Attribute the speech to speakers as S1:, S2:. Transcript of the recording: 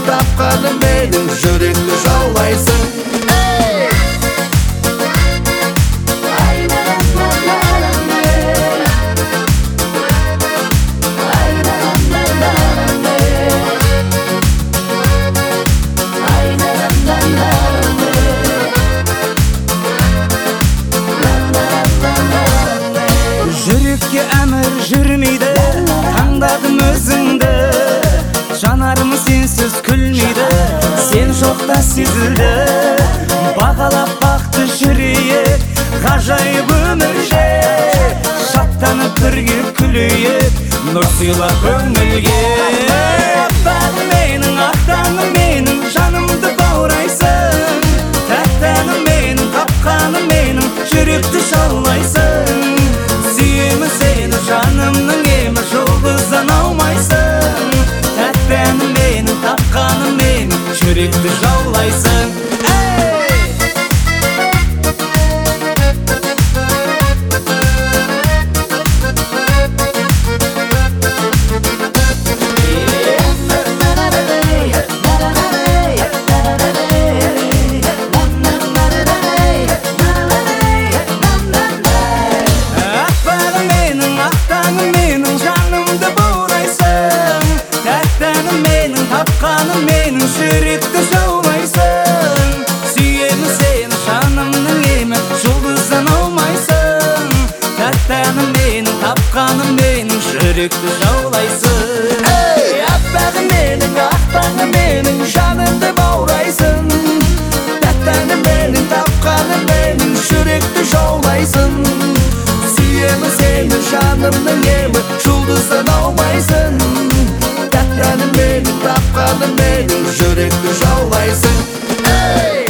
S1: тапқаным менің, жүректі жаулайсың.
S2: Жүрекке әмір жүрмейді, таңдадым өзіңді. Жанарым сенсіз күлмейді, сен жоқта сезілді. Бағалап бақты жүрейік, ғажайып өмірге. Шаттанып бірге күлейік, нұр сыйла көңілге. Аппағым менің, ақтаным менің, жанымды баурайсың. Тәттәнім менің, тапқаным менің, жүректі жаулайсың. Сүйемін сені, жанымның емі, жұлдыздан аумайсың. Тәттәнім менің, тапқаным менің, жүректі жаулайсың. Тапқаным менің, жүректі жаулайсың. Сүйемін сені, жанымның емі, жұлдыздан аумайсың. Тәттәнім менің, тапқаным менің, жүректі жаулайсың. Аппағым менің, ақтаным менің, жанымды баурайсың. Тәттәнім менің, тапқаным менің, жүректі жаулайсың. Сүйемін сені, жанымның емі, жұлдыздан аумайсың. Тәттәнім менің, тапқаным менің, жүректі жаулайсың.